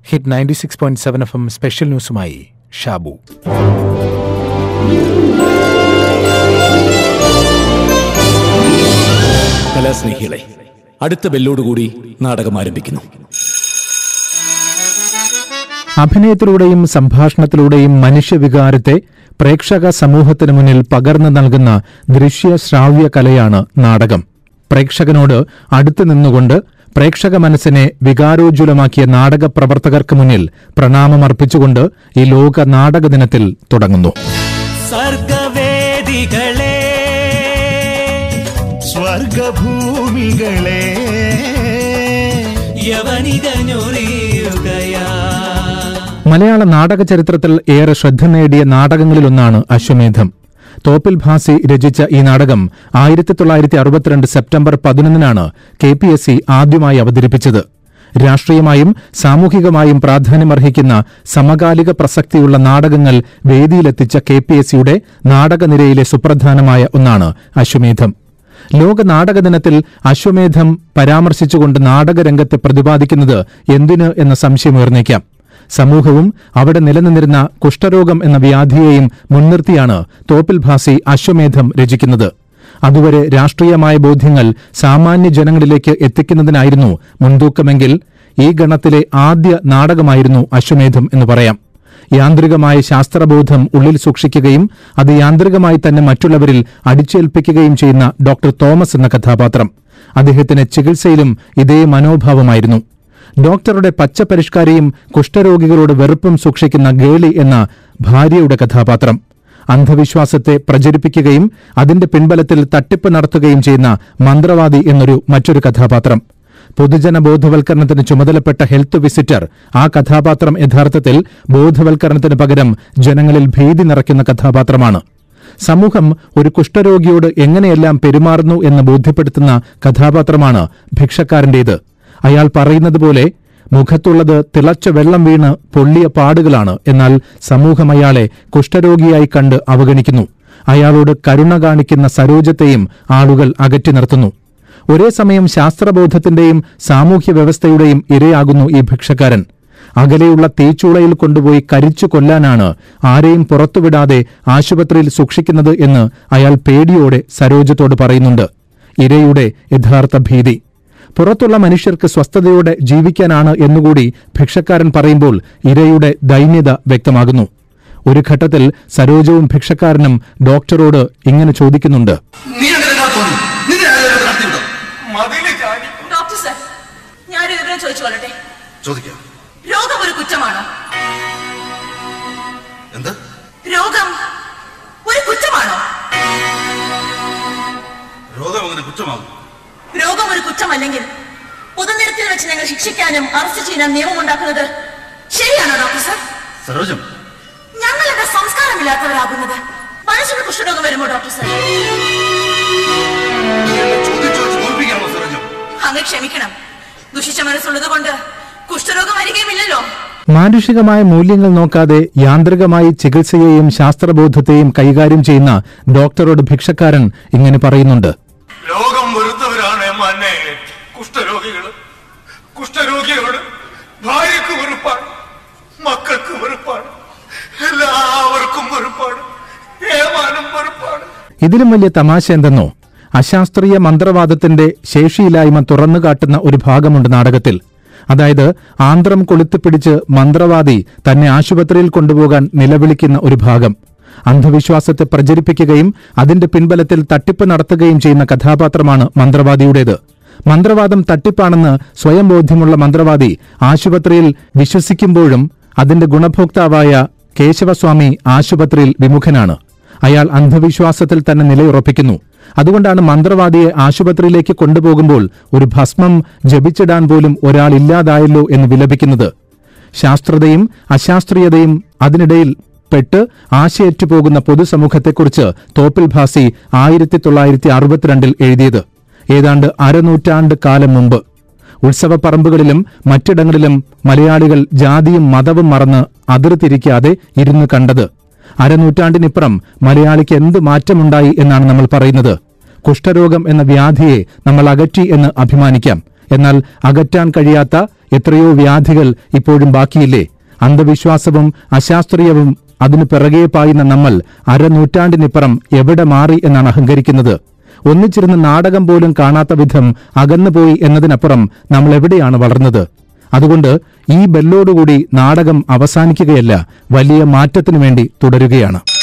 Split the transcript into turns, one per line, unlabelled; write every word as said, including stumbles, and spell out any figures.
Hit ninety six point seven F M special ന്യൂസുമായി ഷാബു.
കലാസ്നേഹികളെ, അടുത്ത ബെല്ലോടുകൂടി നാടകം ആരംഭിക്കുന്നു.
അഭിനയത്തിലൂടെയും സംഭാഷണത്തിലൂടെയും മനുഷ്യവികാരത്തെ പ്രേക്ഷക സമൂഹത്തിനു മുന്നിൽ പകർന്നു നൽകുന്ന ദൃശ്യ ശ്രാവ്യ കലയാണ് നാടകം. പ്രേക്ഷകനോട് അടുത്തു നിന്നുകൊണ്ട് പ്രേക്ഷക മനസ്സിനെ വികാരോജ്വലമാക്കിയ നാടക പ്രവർത്തകർക്ക് മുന്നിൽ പ്രണാമമർപ്പിച്ചുകൊണ്ട് ഈ ലോക നാടക ദിനത്തിൽ തുടങ്ങുന്നു.
സർഗവേദികളെ, സ്വർഗഭൂമികളെ, യവനികഞ്ഞൊറിയുകയാ.
മലയാള നാടക ചരിത്രത്തിൽ ഏറെ ശ്രദ്ധ നേടിയ നാടകങ്ങളിലൊന്നാണ് അശ്വമേധം. തോപ്പിൽ ഭാസി രചിച്ച ഈ നാടകം ആയിരത്തി തൊള്ളായിരത്തി അറുപത്തിരണ്ട് സെപ്റ്റംബർ പതിനൊന്നിനാണ് കെ പി എസ് സി ആദ്യമായി അവതരിപ്പിച്ചത്. രാഷ്ട്രീയമായും സാമൂഹികമായും പ്രാധാന്യമർഹിക്കുന്ന സമകാലിക പ്രസക്തിയുള്ള നാടകങ്ങൾ വേദിയിലെത്തിച്ച കെ പി എസ് സിയുടെ നാടകനിരയിലെ സുപ്രധാനമായ ഒന്നാണ് അശ്വമേധം. ലോക നാടക ദിനത്തിൽ അശ്വമേധം പരാമർശിച്ചുകൊണ്ട് നാടകരംഗത്തെ പ്രതിപാദിക്കുന്നത് എന്തിന് എന്ന സംശയമുയർന്നേക്കാം. സമൂഹവും അവിടെ നിലനിന്നിരുന്ന കുഷ്ഠരോഗം എന്ന വ്യാധിയെയും മുൻനിർത്തിയാണ് തോപ്പിൽ ഭാസി അശ്വമേധം രചിക്കുന്നത്. അതുവരെ രാഷ്ട്രീയമായ ബോധ്യങ്ങൾ സാമാന്യ ജനങ്ങളിലേക്ക് എത്തിക്കുന്നതിനായിരുന്നു മുൻതൂക്കമെങ്കിൽ ഈ ഗണത്തിലെ ആദ്യ നാടകമായിരുന്നു അശ്വമേധം എന്ന് പറയാം. യാന്ത്രികമായ ശാസ്ത്രബോധം ഉള്ളിൽ സൂക്ഷിക്കുകയും അത് യാന്ത്രികമായി തന്നെ മറ്റുള്ളവരിൽ അടിച്ചേൽപ്പിക്കുകയും ചെയ്യുന്ന ഡോക്ടർ തോമസ് എന്ന കഥാപാത്രം. അദ്ദേഹത്തിന് ചികിത്സയിലും ഇതേ മനോഭാവമായിരുന്നു. ഡോക്ടറുടെ പച്ചപരിഷ്കാരിയും കുഷ്ഠരോഗികളോട് വെറുപ്പും സൂക്ഷിക്കുന്ന ഗേളി എന്ന ഭാര്യയുടെ കഥാപാത്രം. അന്ധവിശ്വാസത്തെ പ്രചരിപ്പിക്കുകയും അതിന്റെ പിൻബലത്തിൽ തട്ടിപ്പ് നടത്തുകയും ചെയ്യുന്ന മന്ത്രവാദി എന്നൊരു മറ്റൊരു കഥാപാത്രം. പൊതുജന ബോധവൽക്കരണത്തിന് ചുമതലപ്പെട്ട ഹെൽത്ത് വിസിറ്റർ. ആ കഥാപാത്രം യഥാർത്ഥത്തിൽ ബോധവൽക്കരണത്തിന് പകരം ജനങ്ങളിൽ ഭീതി നിറയ്ക്കുന്ന കഥാപാത്രമാണ്. സമൂഹം ഒരു കുഷ്ഠരോഗിയോട് എങ്ങനെയെല്ലാം പെരുമാറുന്നു എന്ന് ബോധ്യപ്പെടുത്തുന്ന കഥാപാത്രമാണ് ഭിക്ഷക്കാരന്റേത്. അയാൾ പറയുന്നത് പോലെ മുഖത്തുള്ളത് തിളച്ച വെള്ളം വീണ് പൊള്ളിയ പാടുകളാണ്. എന്നാൽ സമൂഹം അയാളെ കുഷ്ഠരോഗിയായി കണ്ട് അവഗണിക്കുന്നു. അയാളോട് കരുണ കാണിക്കുന്ന സരോജത്തെയും ആളുകൾ അകറ്റി നിർത്തുന്നു. ഒരേ സമയം ശാസ്ത്രബോധത്തിന്റെയും സാമൂഹ്യ വ്യവസ്ഥയുടെയും ഇരയാകുന്നു ഈ ഭിക്ഷക്കാരൻ. അകലെയുള്ള തീച്ചൂളയിൽ കൊണ്ടുപോയി കരിച്ചു കൊല്ലാനാണ് ആരെയും പുറത്തുവിടാതെ ആശുപത്രിയിൽ സൂക്ഷിക്കുന്നത് എന്ന് അയാൾ പേടിയോടെ സരോജത്തോട് പറയുന്നുണ്ട്. ഇരയുടെ യഥാർത്ഥ ഭീതി. പുറത്തുള്ള മനുഷ്യർക്ക് സ്വസ്ഥതയോടെ ജീവിക്കാനാണ് എന്നുകൂടി ഭിക്ഷക്കാരൻ പറയുമ്പോൾ ഇരയുടെ ദൈന്യത വ്യക്തമാകുന്നു. ഒരു ഘട്ടത്തിൽ സരോജവും ഭിക്ഷക്കാരനും ഡോക്ടറോട് ഇങ്ങനെ ചോദിക്കുന്നുണ്ട്:
രോഗം ഒരു കുറ്റമാണോ? രോഗം ഒരു കുറ്റമാണോ?
രോഗം അങ്ങനെ കുറ്റമാകും?
രോഗം ഒരു കുറ്റമല്ലെങ്കിൽ പൊതുനിരത്തിൽ വെച്ച് ഞങ്ങൾ ശിക്ഷിക്കാനും അറസ്റ്റ് ചെയ്യാനും നിയമമുണ്ടാക്കുന്നത് ശരിയാണോ ഡോക്ടർ സർ?
സരോജം,
ഞങ്ങളുടെ സംസ്കാരമില്ലാത്തവരാകുന്നത് മനുഷ്യന് കുഷ്ഠരോഗം വരുമോ ഡോക്ടർ സർ? അങ്ങ് ക്ഷമിക്കണം. ദുഷിച്ച മനസ്സുള്ളത് കൊണ്ട് കുഷ്ഠരോഗം വരികയുമില്ലല്ലോ.
മാനുഷികമായ മൂല്യങ്ങൾ നോക്കാതെ യാന്ത്രികമായി ചികിത്സയെയും ശാസ്ത്രബോധത്തെയും കൈകാര്യം ചെയ്യുന്ന ഡോക്ടറോട് ഭിക്ഷക്കാരൻ ഇങ്ങനെ പറയുന്നുണ്ട്:
രോഗം വെറുത്തവരാണ് എന്നെ കുഷ്ഠരോഗികൾ. കുഷ്ഠരോഗികളോട് ഭാര്യക്ക് വെറുപ്പാണ്, മക്കൾക്ക് വെറുപ്പാണ്, എല്ലാവർക്കും വെറുപ്പാണ്, ഏമാനും വെറുപ്പാണ്.
ഇതിലും വലിയ തമാശ എന്തെന്നോ? അശാസ്ത്രീയ മന്ത്രവാദത്തിന്റെ ശേഷിയില്ലായ്മ തുറന്നു കാട്ടുന്ന ഒരു ഭാഗമുണ്ട് നാടകത്തിൽ. അതായത് ആന്ത്രം കൊളുത്തിപ്പിടിച്ച് മന്ത്രവാദി തന്നെ ആശുപത്രിയിൽ കൊണ്ടുപോകാൻ നിലവിളിക്കുന്ന ഒരു ഭാഗം. അന്ധവിശ്വാസത്തെ പ്രചരിപ്പിക്കുകയും അതിന്റെ പിൻബലത്തിൽ തട്ടിപ്പ് നടത്തുകയും ചെയ്യുന്ന കഥാപാത്രമാണ് മന്ത്രവാദിയുടേത്. മന്ത്രവാദം തട്ടിപ്പാണെന്ന് സ്വയം ബോധ്യമുള്ള മന്ത്രവാദി ആശുപത്രിയിൽ വിശ്വസിക്കുമ്പോഴും അതിന്റെ ഗുണഭോക്താവായ കേശവസ്വാമി ആശുപത്രിയിൽ വിമുഖനാണ്. അയാൾ അന്ധവിശ്വാസത്തിൽ തന്നെ നിലയുറപ്പിക്കുന്നു. അതുകൊണ്ടാണ് മന്ത്രവാദിയെ ആശുപത്രിയിലേക്ക് കൊണ്ടുപോകുമ്പോൾ ഒരു ഭസ്മം ജപിച്ചിടാൻ പോലും ഒരാളില്ലാതായല്ലോ എന്ന് വിലപിക്കുന്നത്. ശാസ്ത്രതയും അശാസ്ത്രീയതയും അതിനിടയിൽ പെട്ട് ആശയേറ്റുപോകുന്ന പൊതുസമൂഹത്തെക്കുറിച്ച് തോപ്പിൽ ഭാസി ആയിരത്തി തൊള്ളായിരത്തി അറുപത്തിരണ്ടിൽ എഴുതിയത് ഏതാണ്ട് അരനൂറ്റാണ്ട് കാലം മുമ്പ്. ഉത്സവപ്പറമ്പുകളിലും മറ്റിടങ്ങളിലും മലയാളികൾ ജാതിയും മതവും മറന്ന് അതിർത്തിരിക്കാതെ ഇരുന്ന് കണ്ടത്. അരനൂറ്റാണ്ടിനിപ്പുറം മലയാളിക്ക് എന്ത് മാറ്റമുണ്ടായി എന്നാണ് നമ്മൾ പറയുന്നത്. കുഷ്ഠരോഗം എന്ന വ്യാധിയെ നമ്മൾ അകറ്റി എന്ന് അഭിമാനിക്കാം. എന്നാൽ അകറ്റാൻ കഴിയാത്ത എത്രയോ വ്യാധികൾ ഇപ്പോഴും ബാക്കിയില്ലേ? അന്ധവിശ്വാസവും അശാസ്ത്രീയവും അതിനു പിറകെ പായുന്ന നമ്മൾ അരനൂറ്റാണ്ടിനിപ്പുറം എവിടെ മാറി എന്നാണ് അഹങ്കരിക്കുന്നത്? ഒന്നിച്ചിരുന്ന് നാടകം പോലും കാണാത്ത വിധം അകന്നുപോയി എന്നതിനപ്പുറം നമ്മൾ എവിടെയാണ് വളർന്നത്? അതുകൊണ്ട് ഈ ബെല്ലോടുകൂടി നാടകം അവസാനിക്കുകയല്ല, വലിയ മാറ്റത്തിനു വേണ്ടി തുടരുകയാണ്.